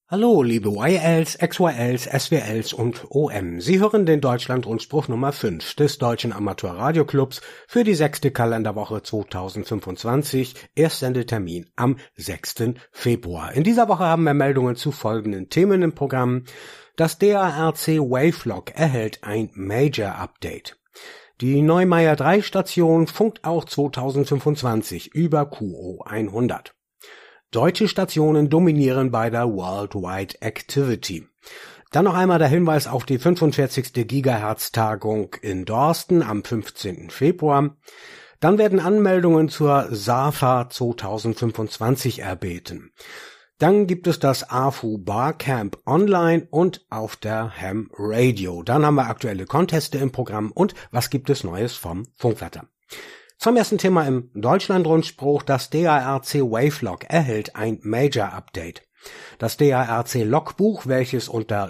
Hallo, liebe YLs, XYLs, SWLs und OM. Sie hören den Deutschland-Rundspruch Nummer 5 des Deutschen Amateur-Radio-Clubs für die 6. Kalenderwoche 2025, Erstsendetermin am 6. Februar. In dieser Woche haben wir Meldungen zu folgenden Themen im Programm. Das DARC Wavelog erhält ein Major-Update. Die Neumeier 3 Station funkt auch 2025 über QO 100. Deutsche Stationen dominieren bei der Worldwide Activity. Dann noch einmal der Hinweis auf die 45. Gigahertz-Tagung in Dorsten am 15. Februar. Dann werden Anmeldungen zur SAFA 2025 erbeten. Dann gibt es das AFU Barcamp online und auf der Ham Radio. Dann haben wir aktuelle Conteste im Programm und was gibt es Neues vom Funkwetter. Zum ersten Thema im Deutschland-Rundspruch, das DARC Wavelog erhält ein Major-Update. Das DARC-Logbuch, welches unter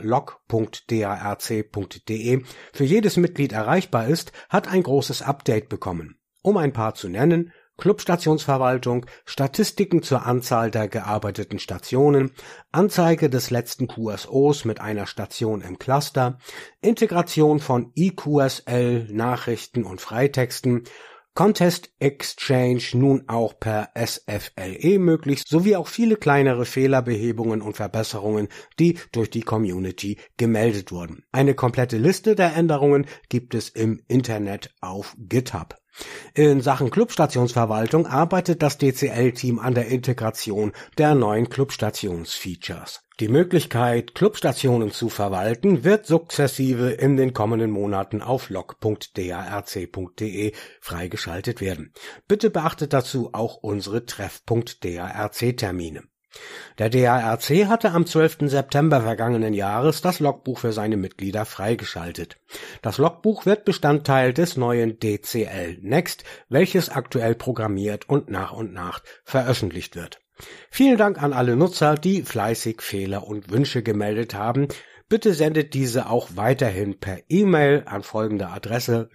log.darc.de für jedes Mitglied erreichbar ist, hat ein großes Update bekommen. Um ein paar zu nennen: Clubstationsverwaltung, Statistiken zur Anzahl der gearbeiteten Stationen, Anzeige des letzten QSOs mit einer Station im Cluster, Integration von eQSL, Nachrichten und Freitexten, Contest Exchange nun auch per SFLE möglich, sowie auch viele kleinere Fehlerbehebungen und Verbesserungen, die durch die Community gemeldet wurden. Eine komplette Liste der Änderungen gibt es im Internet auf GitHub. In Sachen Clubstationsverwaltung arbeitet das DCL-Team an der Integration der neuen Clubstationsfeatures. Die Möglichkeit, Clubstationen zu verwalten, wird sukzessive in den kommenden Monaten auf log.darc.de freigeschaltet werden. Bitte beachtet dazu auch unsere Treff.darc-Termine. Der DARC hatte am 12. September vergangenen Jahres das Logbuch für seine Mitglieder freigeschaltet. Das Logbuch wird Bestandteil des neuen DCL Next, welches aktuell programmiert und nach veröffentlicht wird. Vielen Dank an alle Nutzer, die fleißig Fehler und Wünsche gemeldet haben. Bitte sendet diese auch weiterhin per E-Mail an folgende Adresse: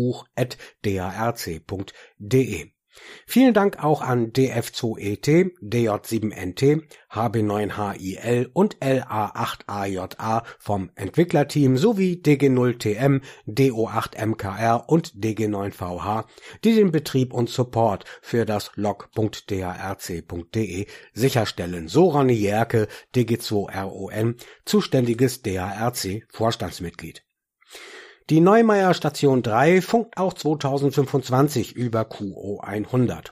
logbuch@darc.de. Vielen Dank auch an DF2ET, DJ7NT, HB9HIL und LA8AJA vom Entwicklerteam sowie DG0TM, DO8MKR und DG9VH, die den Betrieb und Support für das log.darc.de sicherstellen. So Ronny Jerke, DG2RON, zuständiges DARC-Vorstandsmitglied. Die Neumeier Station 3 funkt auch 2025 über QO 100.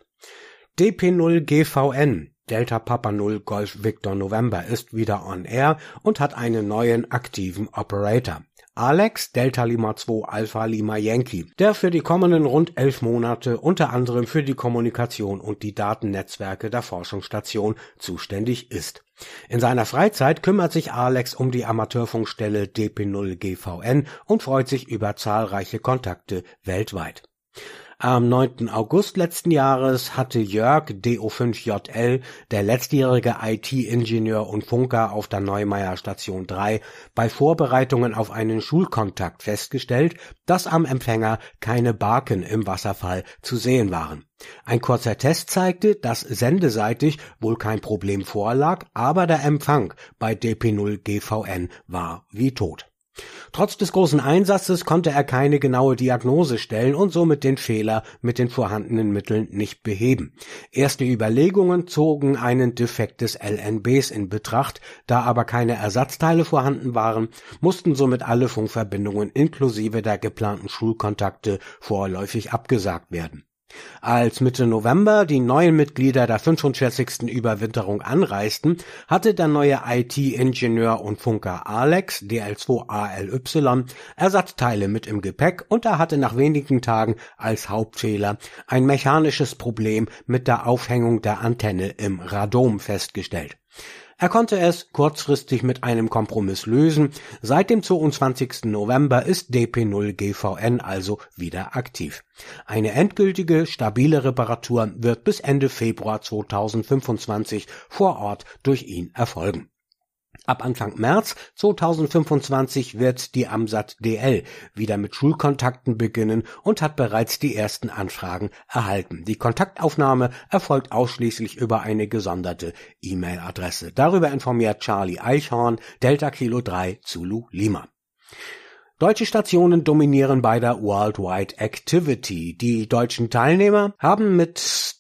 DP0 GVN, Delta Papa 0 Golf Victor November, ist wieder on air und hat einen neuen aktiven Operator. Alex, Delta Lima 2 Alpha Lima Yankee, der für die kommenden rund 11 Monate unter anderem für die Kommunikation und die Datennetzwerke der Forschungsstation zuständig ist. In seiner Freizeit kümmert sich Alex um die Amateurfunkstelle DP0 GVN und freut sich über zahlreiche Kontakte weltweit. Am 9. August letzten Jahres hatte Jörg DO5JL, der letztjährige IT-Ingenieur und Funker auf der Neumeier Station 3, bei Vorbereitungen auf einen Schulkontakt festgestellt, dass am Empfänger keine Baken im Wasserfall zu sehen waren. Ein kurzer Test zeigte, dass sendeseitig wohl kein Problem vorlag, aber der Empfang bei DP0 GVN war wie tot. Trotz des großen Einsatzes konnte er keine genaue Diagnose stellen und somit den Fehler mit den vorhandenen Mitteln nicht beheben. Erste Überlegungen zogen einen Defekt des LNBs in Betracht, da aber keine Ersatzteile vorhanden waren, mussten somit alle Funkverbindungen inklusive der geplanten Schulkontakte vorläufig abgesagt werden. Als Mitte November die neuen Mitglieder der 45. Überwinterung anreisten, hatte der neue IT-Ingenieur und Funker Alex, DL2ALY, Ersatzteile mit im Gepäck und er hatte nach wenigen Tagen als Hauptfehler ein mechanisches Problem mit der Aufhängung der Antenne im Radom festgestellt. Er konnte es kurzfristig mit einem Kompromiss lösen. Seit dem 22. November ist DP0 GVN also wieder aktiv. Eine endgültige, stabile Reparatur wird bis Ende Februar 2025 vor Ort durch ihn erfolgen. Ab Anfang März 2025 wird die AMSAT DL wieder mit Schulkontakten beginnen und hat bereits die ersten Anfragen erhalten. Die Kontaktaufnahme erfolgt ausschließlich über eine gesonderte E-Mail-Adresse. Darüber informiert Charlie Eichhorn, Delta Kilo 3 Zulu Lima. Deutsche Stationen dominieren bei der Worldwide Activity. Die deutschen Teilnehmer haben mit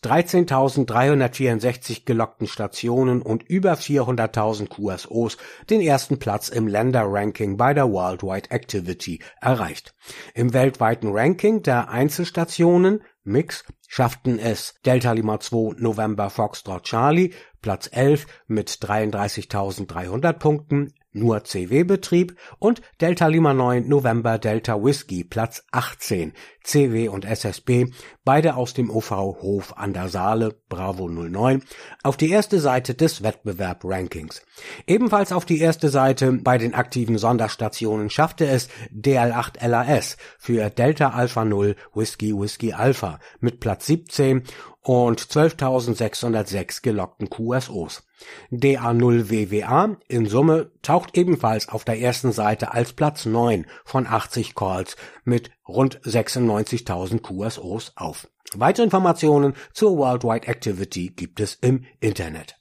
13.364 geloggten Stationen und über 400.000 QSOs den ersten Platz im Länderranking bei der Worldwide Activity erreicht. Im weltweiten Ranking der Einzelstationen Mix schafften es Delta Lima 2 November Foxtrot Charlie Platz 11 mit 33.300 Punkten, nur CW-Betrieb, und Delta Lima 9 November Delta Whiskey Platz 18, CW und SSB, beide aus dem OV Hof an der Saale, Bravo 09, auf die erste Seite des Wettbewerb-Rankings. Ebenfalls auf die erste Seite bei den aktiven Sonderstationen schaffte es DL8 LAS für Delta Alpha 0 Whiskey Whiskey Alpha mit Platz 17 und 12.606 geloggten QSOs. DA0 WWA in Summe taucht ebenfalls auf der ersten Seite als Platz 9 von 80 Calls mit rund 96.000 QSOs auf. Weitere Informationen zur Worldwide Activity gibt es im Internet.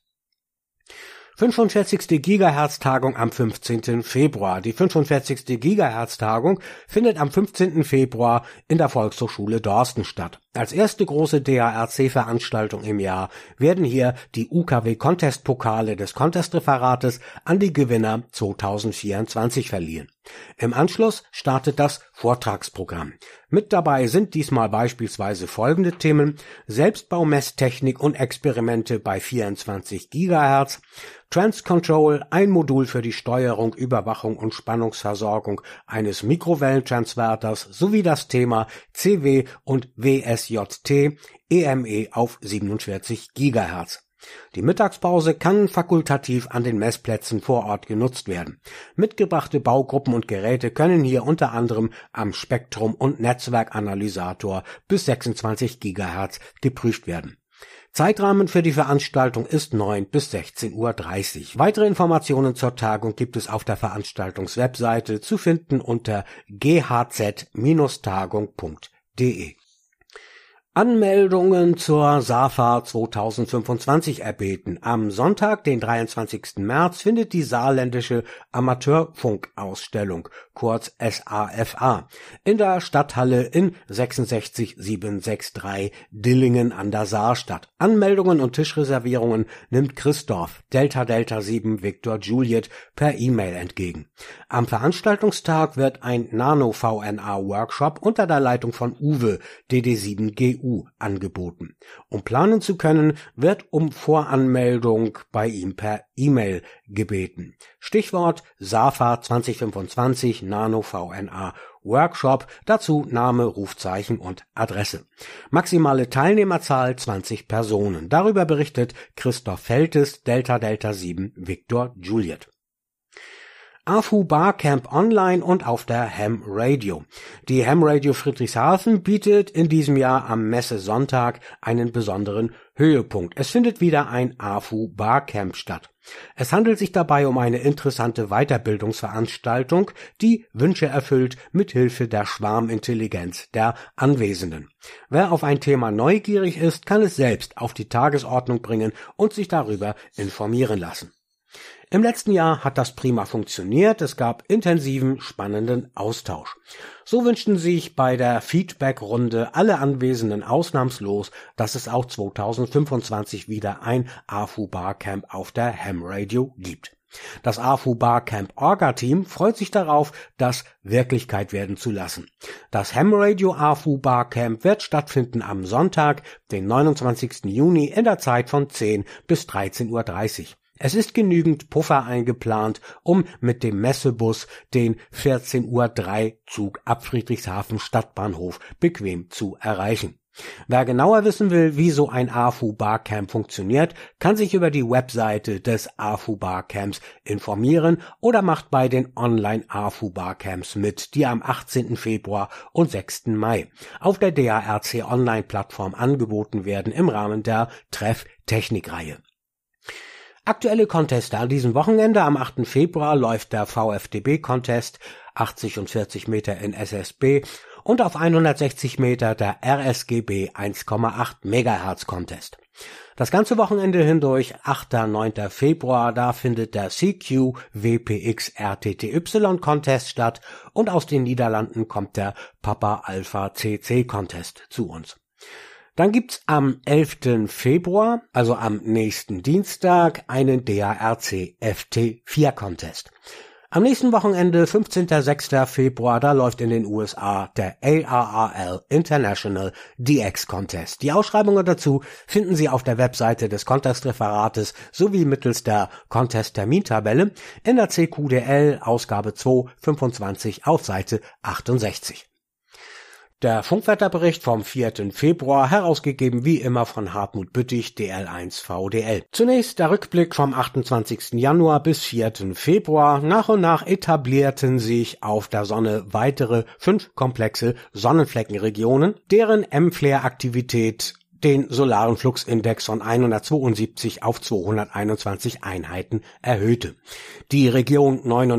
45. Gigahertz-Tagung am 15. Februar. Die 45. Gigahertz-Tagung findet am 15. Februar in der Volkshochschule Dorsten statt. Als erste große DARC-Veranstaltung im Jahr werden hier die UKW-Contest-Pokale des Contest-Referates an die Gewinner 2024 verliehen. Im Anschluss startet das Vortragsprogramm. Mit dabei sind diesmal beispielsweise folgende Themen: Selbstbaumesstechnik und Experimente bei 24 GHz, Transcontrol, ein Modul für die Steuerung, Überwachung und Spannungsversorgung eines Mikrowellentransverters sowie das Thema CW und WSJT EME auf 47 GHz. Die Mittagspause kann fakultativ an den Messplätzen vor Ort genutzt werden. Mitgebrachte Baugruppen und Geräte können hier unter anderem am Spektrum- und Netzwerkanalysator bis 26 GHz geprüft werden. Zeitrahmen für die Veranstaltung ist 9 bis 16:30 Uhr. Weitere Informationen zur Tagung gibt es auf der Veranstaltungswebseite zu finden unter ghz-tagung.de. Anmeldungen zur SAFA 2025 erbeten. Am Sonntag, den 23. März, findet die saarländische Amateurfunkausstellung, kurz SAFA, in der Stadthalle in 66763 Dillingen an der Saar statt. Anmeldungen und Tischreservierungen nimmt Christoph, Delta Delta 7 Victor Juliet, per E-Mail entgegen. Am Veranstaltungstag wird ein Nano-VNA-Workshop unter der Leitung von Uwe, DD7GU, angeboten. Um planen zu können, wird um Voranmeldung bei ihm per E-Mail gebeten. Stichwort SAFA 2025 Nano VNA Workshop, dazu Name, Rufzeichen und Adresse. Maximale Teilnehmerzahl 20 Personen. Darüber berichtet Christoph Feltes, Delta Delta 7 Victor Juliet. AFU Barcamp online und auf der Ham Radio. Die Ham Radio Friedrichshafen bietet in diesem Jahr am Messe-Sonntag einen besonderen Höhepunkt. Es findet wieder ein AFU Barcamp statt. Es handelt sich dabei um eine interessante Weiterbildungsveranstaltung, die Wünsche erfüllt mit Hilfe der Schwarmintelligenz der Anwesenden. Wer auf ein Thema neugierig ist, kann es selbst auf die Tagesordnung bringen und sich darüber informieren lassen. Im letzten Jahr hat das prima funktioniert, es gab intensiven, spannenden Austausch. So wünschten sich bei der Feedback-Runde alle Anwesenden ausnahmslos, dass es auch 2025 wieder ein AFU Barcamp auf der Ham Radio gibt. Das AFU Barcamp Orga-Team freut sich darauf, das Wirklichkeit werden zu lassen. Das Ham Radio AFU Barcamp wird stattfinden am Sonntag, den 29. Juni in der Zeit von 10 bis 13:30 Uhr. Es ist genügend Puffer eingeplant, um mit dem Messebus den 14:03 Uhr Zug ab Friedrichshafen Stadtbahnhof bequem zu erreichen. Wer genauer wissen will, wie so ein AFU Barcamp funktioniert, kann sich über die Webseite des AFU Barcamps informieren oder macht bei den Online AFU Barcamps mit, die am 18. Februar und 6. Mai auf der DARC Online Plattform angeboten werden im Rahmen der Treff Technikreihe. Aktuelle Conteste an diesem Wochenende. Am 8. Februar läuft der VfDB-Contest 80 und 40 Meter in SSB und auf 160 Meter der RSGB 1,8 Megahertz Contest. Das ganze Wochenende hindurch, 8. 9. Februar, da findet der CQ WPX RTTY Contest statt und aus den Niederlanden kommt der Papa Alpha CC Contest zu uns. Dann gibt's am 11. Februar, also am nächsten Dienstag, einen DARC FT4 Contest. Am nächsten Wochenende, 15. 6. Februar, da läuft in den USA der ARRL International DX Contest. Die Ausschreibungen dazu finden Sie auf der Webseite des Contest-Referates sowie mittels der Contest-Termintabelle in der CQDL Ausgabe 225 auf Seite 68. Der Funkwetterbericht vom 4. Februar, herausgegeben wie immer von Hartmut Büttig, DL1VDL. Zunächst der Rückblick vom 28. Januar bis 4. Februar. Nach und nach etablierten sich auf der Sonne weitere 5 komplexe Sonnenfleckenregionen, deren M-Flare-Aktivität den solaren Fluxindex von 172 auf 221 Einheiten erhöhte. Die Region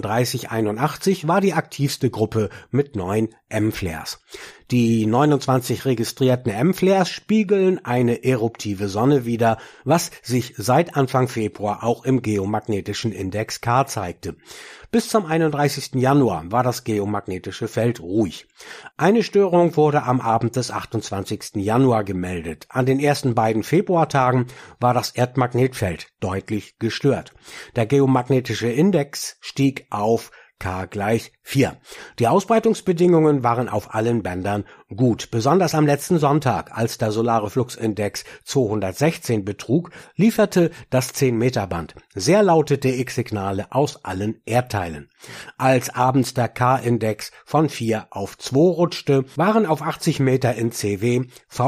3981 war die aktivste Gruppe mit 9 M-Flares. Die 29 registrierten M-Flares spiegeln eine eruptive Sonne wider, was sich seit Anfang Februar auch im geomagnetischen Index K zeigte. Bis zum 31. Januar war das geomagnetische Feld ruhig. Eine Störung wurde am Abend des 28. Januar gemeldet. An den ersten beiden Februartagen war das Erdmagnetfeld deutlich gestört. Der geomagnetische Index stieg auf K = 4. Die Ausbreitungsbedingungen waren auf allen Bändern gut. Besonders am letzten Sonntag, als der solare Fluxindex 216 betrug, lieferte das 10-Meter-Band sehr laute DX-Signale aus allen Erdteilen. Als abends der K-Index von 4 auf 2 rutschte, waren auf 80 Meter in CW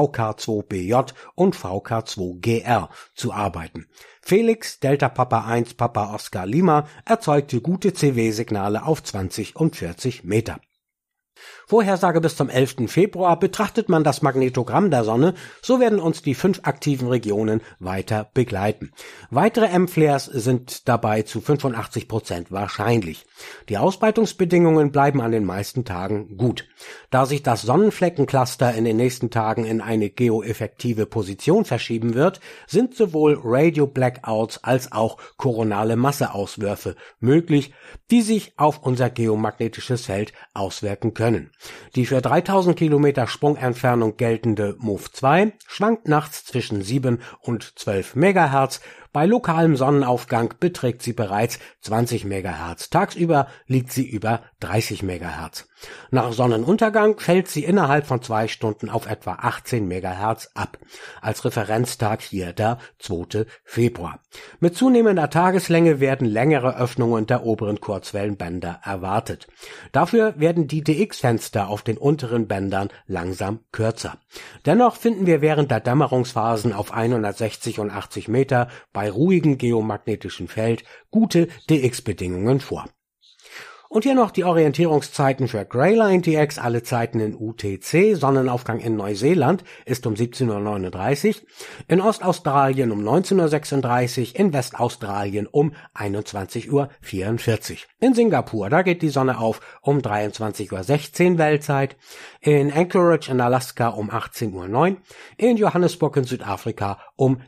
VK2BJ und VK2GR zu arbeiten. Felix, Delta Papa 1, Papa Oscar Lima, erzeugte gute CW-Signale auf 20 und 40 Meter. Vorhersage bis zum 11. Februar. Betrachtet man das Magnetogramm der Sonne, so werden uns die 5 aktiven Regionen weiter begleiten. Weitere M-Flares sind dabei zu 85% wahrscheinlich. Die Ausbreitungsbedingungen bleiben an den meisten Tagen gut. Da sich das Sonnenfleckencluster in den nächsten Tagen in eine geoeffektive Position verschieben wird, sind sowohl Radio-Blackouts als auch koronale Masseauswürfe möglich, die sich auf unser geomagnetisches Feld auswirken können. Die für 3000 Kilometer Sprungentfernung geltende MOV 2 schwankt nachts zwischen 7 und 12 Megahertz. Bei lokalem Sonnenaufgang beträgt sie bereits 20 Megahertz. Tagsüber liegt sie über 30 Megahertz. Nach Sonnenuntergang fällt sie innerhalb von 2 Stunden auf etwa 18 Megahertz ab. Als Referenztag hier der 2. Februar. Mit zunehmender Tageslänge werden längere Öffnungen der oberen Kurzwellenbänder erwartet. Dafür werden die DX-Fenster auf den unteren Bändern langsam kürzer. Dennoch finden wir während der Dämmerungsphasen auf 160 und 80 Meter bei ruhigem geomagnetischen Feld gute DX-Bedingungen vor. Und hier noch die Orientierungszeiten für Greyline DX, alle Zeiten in UTC. Sonnenaufgang in Neuseeland ist um 17:39 Uhr, in Ostaustralien um 19:36 Uhr, in Westaustralien um 21:44 Uhr. In Singapur, da geht die Sonne auf um 23:16 Uhr Weltzeit, in Anchorage in Alaska um 18:09 Uhr, in Johannesburg in Südafrika um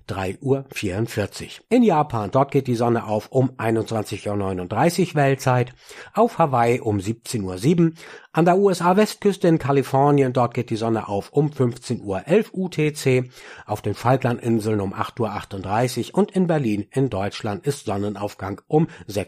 3:44 Uhr. In Japan, dort geht die Sonne auf um 21:39 Uhr Weltzeit, auf Hawaii um 17:07 Uhr, an der USA-Westküste in Kalifornien, dort geht die Sonne auf um 15:11 Uhr UTC, auf den Falklandinseln um 8:38 Uhr und in Berlin in Deutschland ist Sonnenaufgang um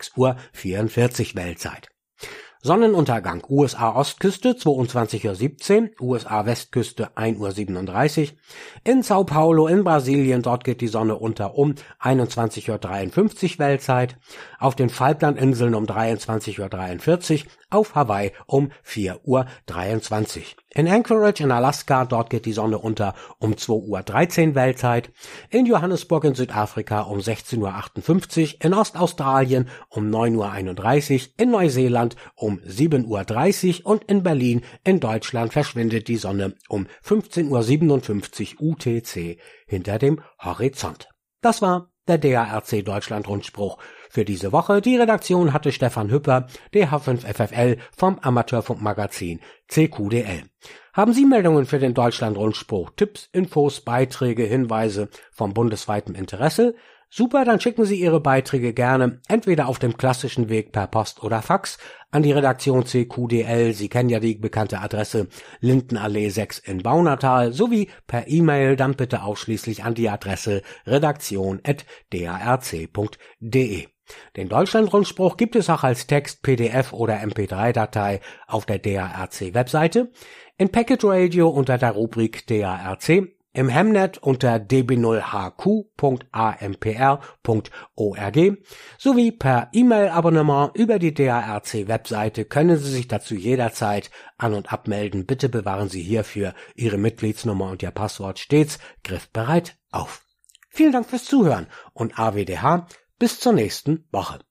6:44 Uhr Weltzeit. Sonnenuntergang USA-Ostküste 22:17 Uhr, USA-Westküste 1:37 Uhr. In Sao Paulo in Brasilien, dort geht die Sonne unter um 21:53 Uhr Weltzeit. Auf den Falklandinseln um 23:43 Uhr. Auf Hawaii um 4:23 Uhr. In Anchorage in Alaska, dort geht die Sonne unter um 2:13 Uhr Weltzeit. In Johannesburg in Südafrika um 16:58 Uhr. In Ostaustralien um 9:31 Uhr. In Neuseeland um 7:30 Uhr und in Berlin in Deutschland verschwindet die Sonne um 15:57 Uhr UTC hinter dem Horizont. Das war der DARC Deutschland Rundspruch. Für diese Woche die Redaktion hatte Stefan Hüpper, DH5FFL vom Amateurfunkmagazin CQDL. Haben Sie Meldungen für den Deutschland Rundspruch, Tipps, Infos, Beiträge, Hinweise vom bundesweiten Interesse? Super, dann schicken Sie Ihre Beiträge gerne entweder auf dem klassischen Weg per Post oder Fax an die Redaktion CQDL, Sie kennen ja die bekannte Adresse Lindenallee 6 in Baunatal, sowie per E-Mail dann bitte ausschließlich an die Adresse redaktion@darc.de. Den Deutschlandrundspruch gibt es auch als Text, PDF oder MP3-Datei auf der DARC-Webseite, in Packet Radio unter der Rubrik DARC, im Hemnet unter db0hq.ampr.org sowie per E-Mail-Abonnement über die DARC-Webseite können Sie sich dazu jederzeit an- und abmelden. Bitte bewahren Sie hierfür Ihre Mitgliedsnummer und Ihr Passwort stets griffbereit auf. Vielen Dank fürs Zuhören und AWDH bis zur nächsten Woche.